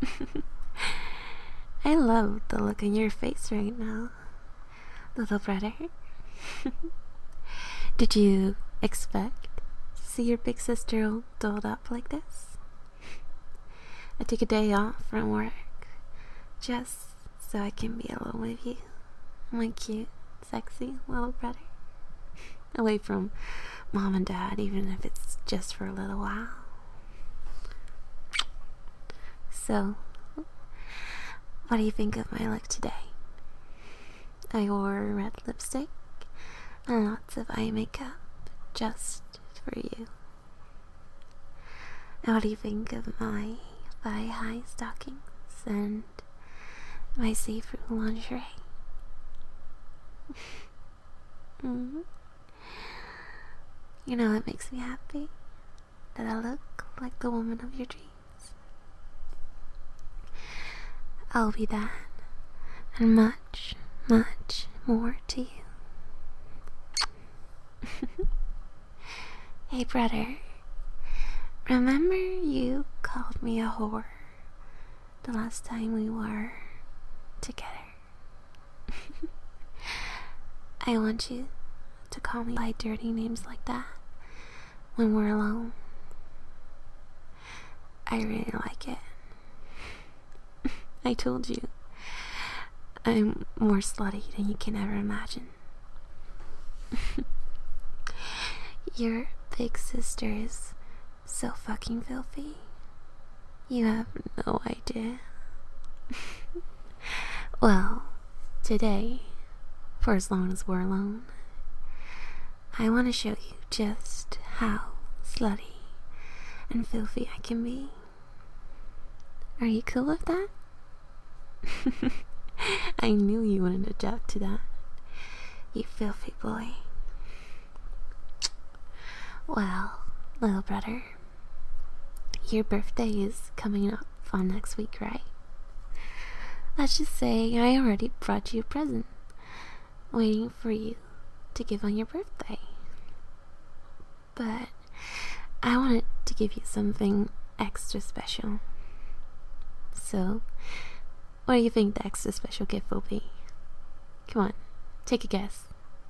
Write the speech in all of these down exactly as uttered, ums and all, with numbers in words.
I love the look on your face right now, little brother. Did you expect to see your big sister all dolled up like this? I took a day off from work just so I can be alone with you, my cute, sexy little brother. Away from mom and dad, even if it's just for a little while. So, what do you think of my look today? I wore red lipstick and lots of eye makeup just for you. And what do you think of my thigh-high stockings and my see-through lingerie? mm-hmm. You know, it makes me happy that I look like the woman of your dreams. I'll be that and much, much more to you. Hey brother, remember you called me a whore the last time we were together? I want you to call me by dirty names like that when we're alone. I really like it. I told you, I'm more slutty than you can ever imagine. Your big sister is so fucking filthy. You have no idea. Well, today, for as long as we're alone, I want to show you just how slutty and filthy I can be. Are you cool with that? I knew you wanted to object to that, you filthy boy. Well, little brother, your birthday is coming up on next week, right? Let's just say I already brought you a present, waiting for you to give on your birthday. But I wanted to give you something extra special. So, what do you think the extra special gift will be? Come on, take a guess.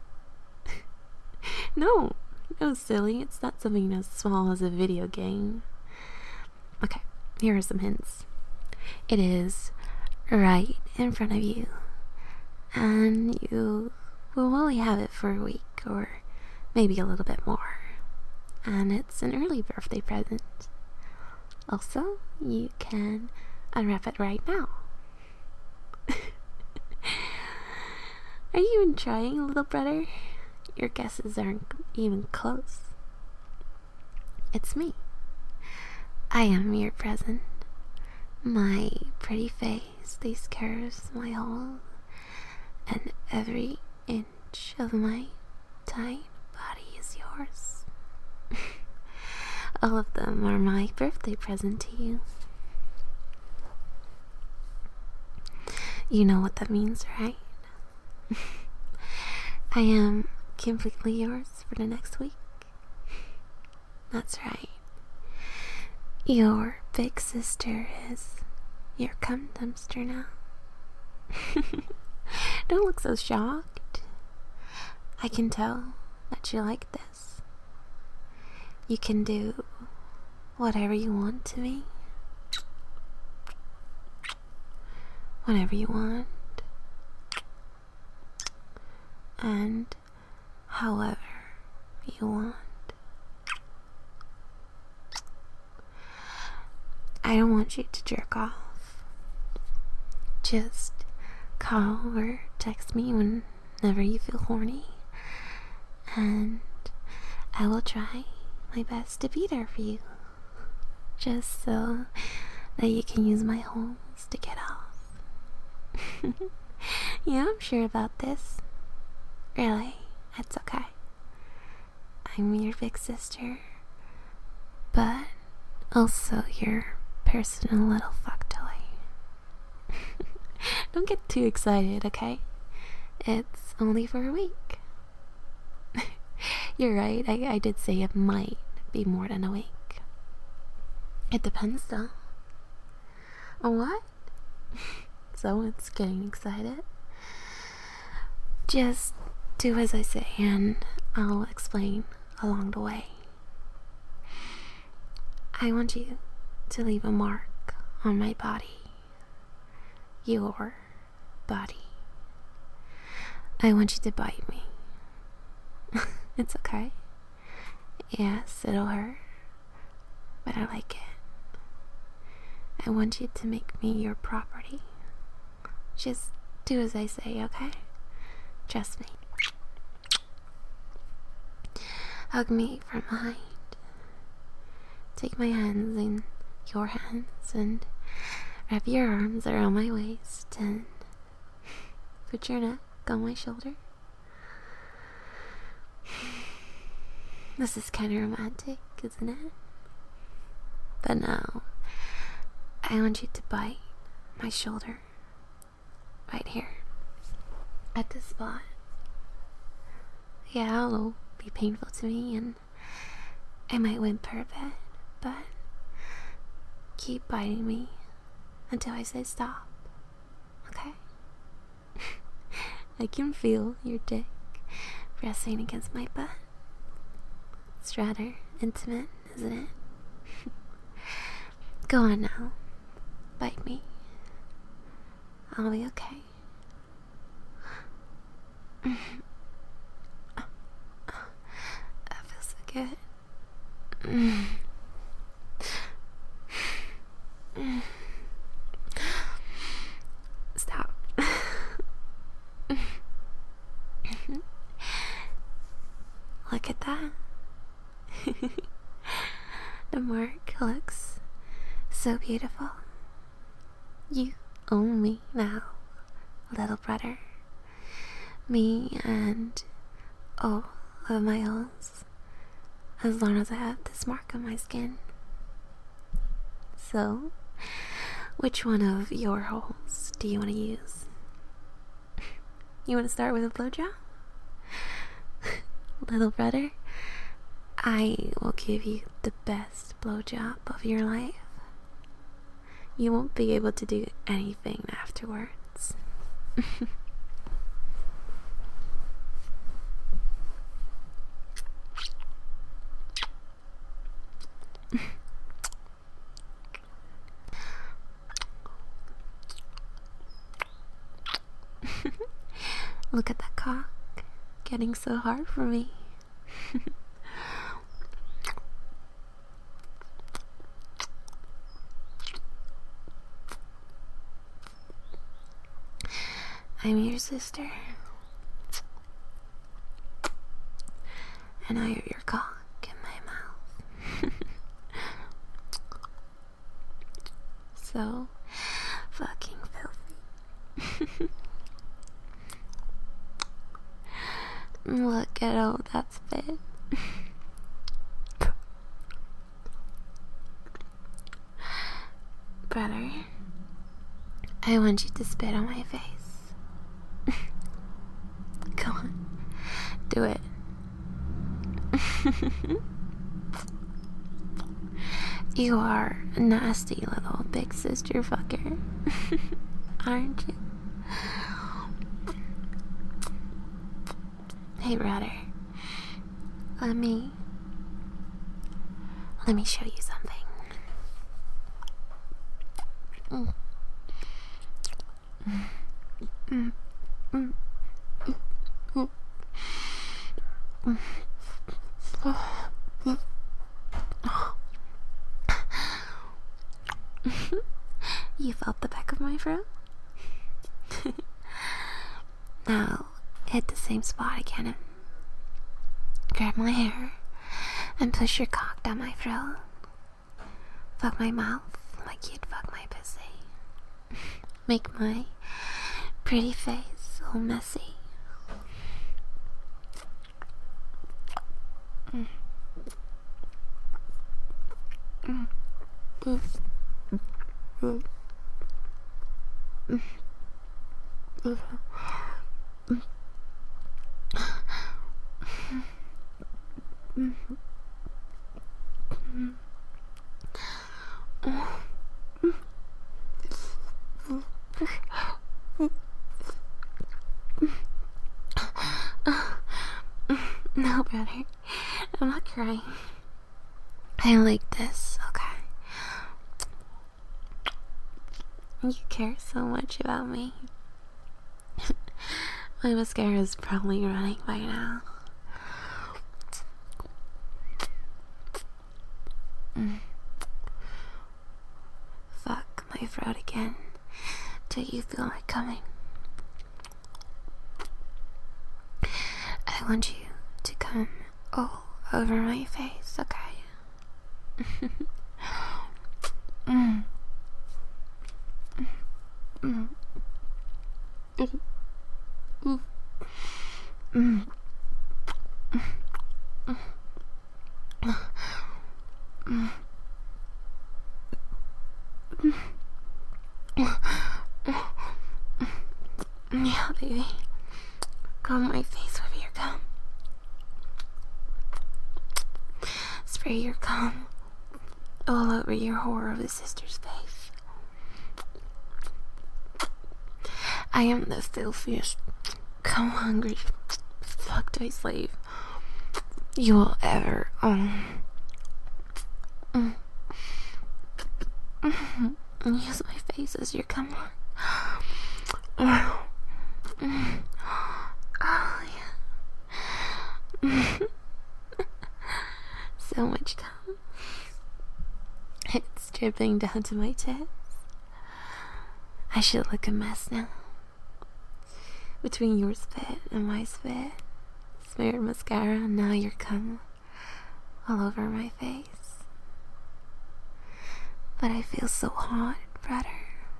No, no, silly. It's not something as small as a video game. Okay, here are some hints. It is right in front of you, and you will only have it for a week or maybe a little bit more. And it's an early birthday present. Also, you can unwrap it right now. Are you even trying, little brother? Your guesses aren't even close. It's me. I am your present. My pretty face, these curves, my whole, and every inch of my tight body is yours. All of them are my birthday present to you. You know what that means, right? I am completely yours for the next week. That's right. Your big sister is your cum dumpster now. Don't look so shocked. I can tell that you like this. You can do whatever you want to me. Whatever you want. And however you want. I don't want you to jerk off. Just call or text me whenever you feel horny, and I will try my best to be there for you, just so that you can use my holes to get off. Yeah, I'm sure about this. Really, it's okay. I'm your big sister, but also your personal little fuck toy. Don't get too excited, okay? It's only for a week. You're right, I, I did say it might be more than a week. It depends though. What? Someone's getting excited. Just do as I say and I'll explain along the way. I want you to leave a mark on my body. Your body. I want you to bite me. It's okay. Yes, it'll hurt, but I like it. I want you to make me your property. Just do as I say, okay? Trust me. Hug me from behind. Take my hands in your hands and wrap your arms around my waist and put your neck on my shoulder. This is kind of romantic, isn't it? But now, I want you to bite my shoulder. Right here. At this spot. Yeah, it'll be painful to me and I might whimper a bit, but keep biting me until I say stop. Okay? I can feel your dick pressing against my butt. It's rather intimate, isn't it? Go on now. Bite me. I'll be okay. That feels so good. Stop. Look at that. The mark looks so beautiful. You own me now, little brother. Me and all of my holes, as long as I have this mark on my skin. So, which one of your holes do you want to use? You want to start with a blowjob? Little brother, I will give you the best blowjob of your life. You won't be able to do anything afterwards. Look at that cock getting so hard for me. I'm your sister, and I have your cock in my mouth. So fucking filthy. Look at all that spit. Brother, I want you to spit on my face. Go on, do it. You are a nasty little big sister fucker, aren't you? Hey brother, let me let me show you something. Mm. Mm. Mm. Mm. Mm. Mm. You felt the back of my throat? Now hit the same spot again and grab my hair and push your cock down my throat. Fuck my mouth like you'd fuck my pussy. Make my pretty face all messy. Mm. Mm. Mm. Mm. Mm. Mm. Mm. Mm. Mm. I like this, okay? You care so much about me. My mascara is probably running by now. Mm. Fuck my throat again. Do you feel like coming? I want you to come all over my face, okay? mm. Mm. Mm. Mm. Mm. Mm. Yeah, baby. Comb my face with your gum. Spray your gum all over your whore of a sister's face. I am the filthiest, cum hungry, fuck toy slave you will ever own. Mm. Mm. Use my face as your cum. Oh, mm. Oh yeah. Mm. So much cum. It's dripping down to my tits. I should look a mess now. Between your spit and my spit, smeared mascara, and now your cum all over my face. But I feel so hot, brother.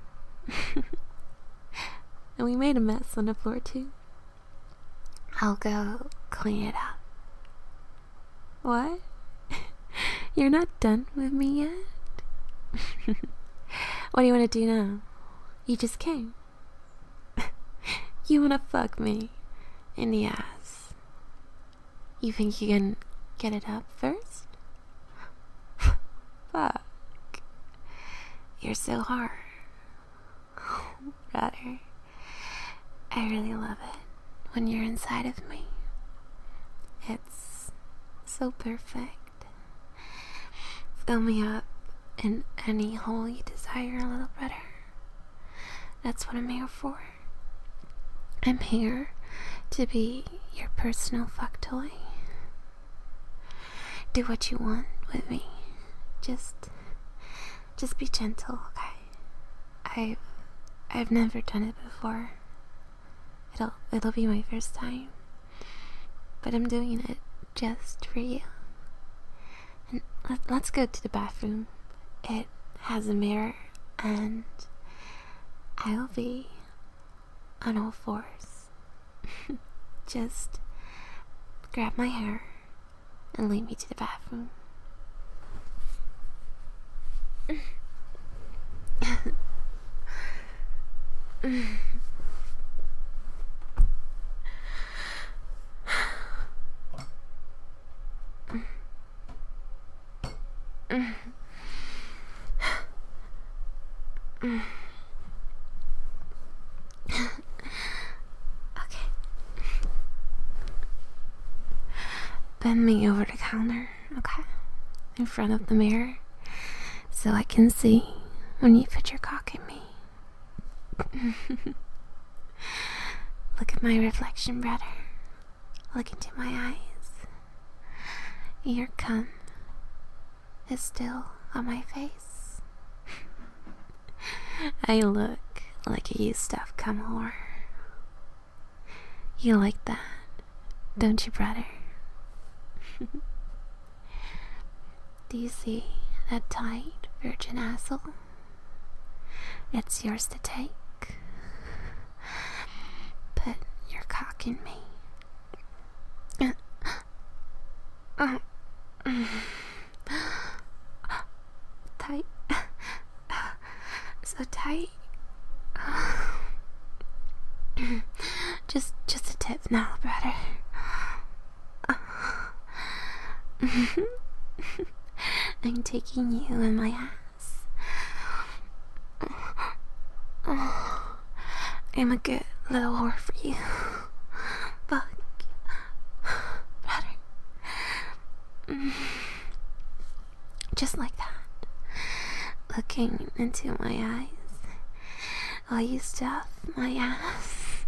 And we made a mess on the floor too. I'll go clean it up. What? You're not done with me yet? What do you want to do now? You just came. You wanna fuck me in the ass. You think you can get it up first? Fuck. You're so hard. Brother, I really love it when you're inside of me. It's so perfect. Fill me up in any hole you desire, little brother. That's what I'm here for. I'm here to be your personal fuck toy. Do what you want with me. Just, just be gentle, okay? I've, I've never done it before. It'll, it'll be my first time. But I'm doing it just for you. And let, let's go to the bathroom. It has a mirror, and I'll be on all fours. Just grab my hair and lead me to the bathroom. Bend me over the counter, okay? In front of the mirror, so I can see when you put your cock in me. Look at my reflection, brother. Look into my eyes. Your cum is still on my face. I look like a used up cum whore. You like that, don't you, brother? Do you see that tight virgin asshole? It's yours to take. Put your cock in me. Tight. So tight. Just just a tip now, brother. I'm taking you in my ass. I'm a good little whore for you. Fuck. Brother. just like that, looking into my eyes while you stuff my ass.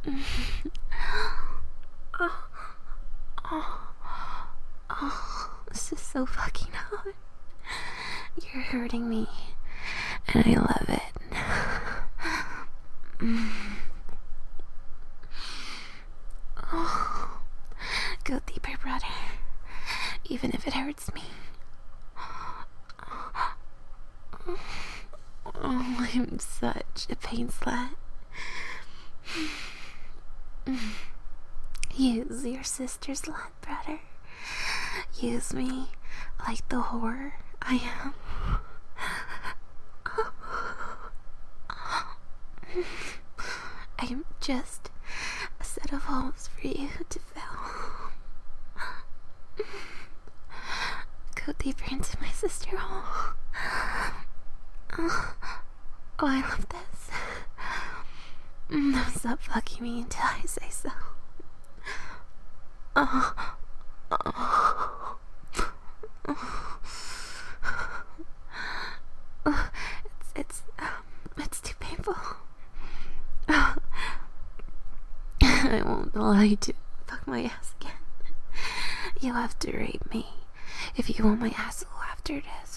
oh, oh, oh, this is so fucking hot. You're hurting me, and I love it. Oh, go deeper, brother, even if it hurts me. Oh, I'm such a pain slut. Use your sister's slut, brother. Use me like the whore I am. I am just a set of holes for you to fill. Go deeper into my sister hole. Oh, I love this. Don't stop fucking me until I say so. Oh, oh, oh. Oh, it's it's um, it's too painful. Oh. I won't allow you to fuck my ass again. You'll have to rape me if you want my asshole after this.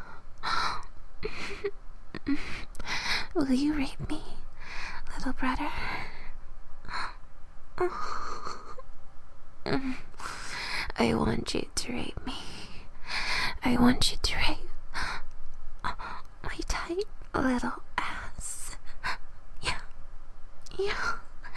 Will you rape me, little brother? I want you to rape me. I want you to rape my tight little ass. Yeah. Yeah.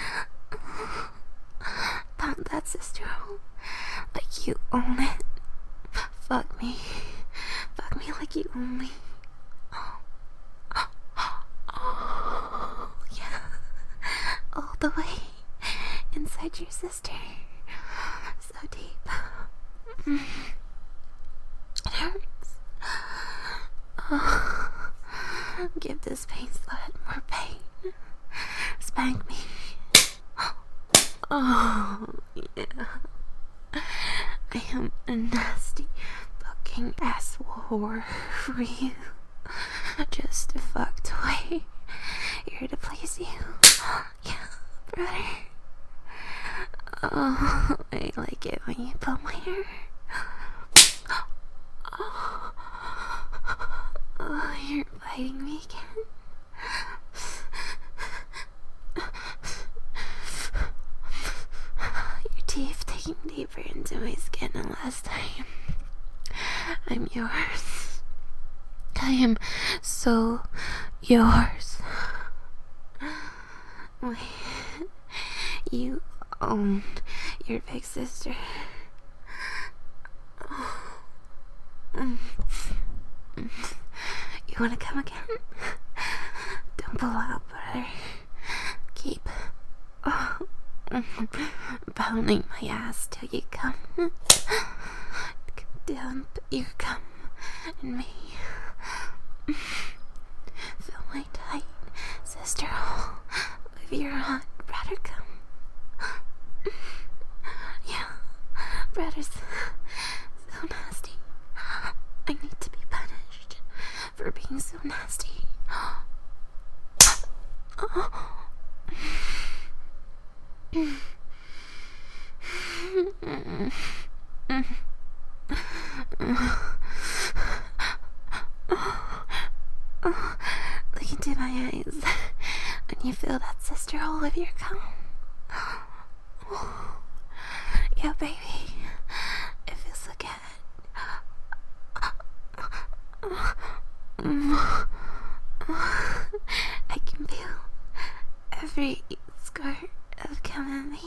Pump that sister hole like you own it. Fuck me. Fuck me like you own me. Oh. Oh. Oh. Yeah. All the way inside your sister. So deep. Mm. It hurts. Oh. Give this pain slut more pain. Spank me. Oh, yeah. I am a nasty fucking asshole whore for you. Just a fuck toy. Here to please you. Yeah, brother. Oh, I like it when you pull my hair. Oh, oh, you're biting me again. Your teeth taking deeper into my skin than last time. I'm yours. I am so yours. Wait, you own your big sister. You wanna come again? Don't pull out, brother. Keep oh, pounding my ass till you come. Dump your cum in me. Fill my tight sister hole with your hot brother cum. Yeah, brother's so nasty. I need to be punished for being so nasty. Oh. Look into my eyes when you feel that sister hole of your cum. Yeah, baby, it feels so good. I can feel every squirt of cum in me.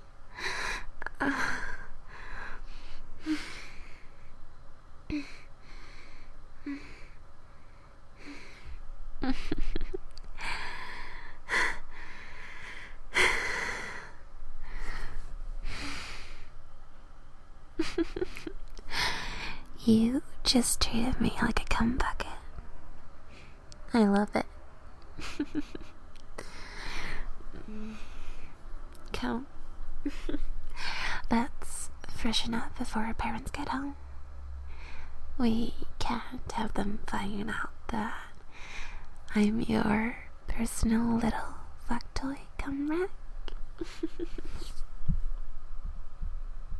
You just treated me like a cum bucket. I love it. Come. Let's freshen up before our parents get home. We can't have them find out that I'm your personal little fuck toy come back.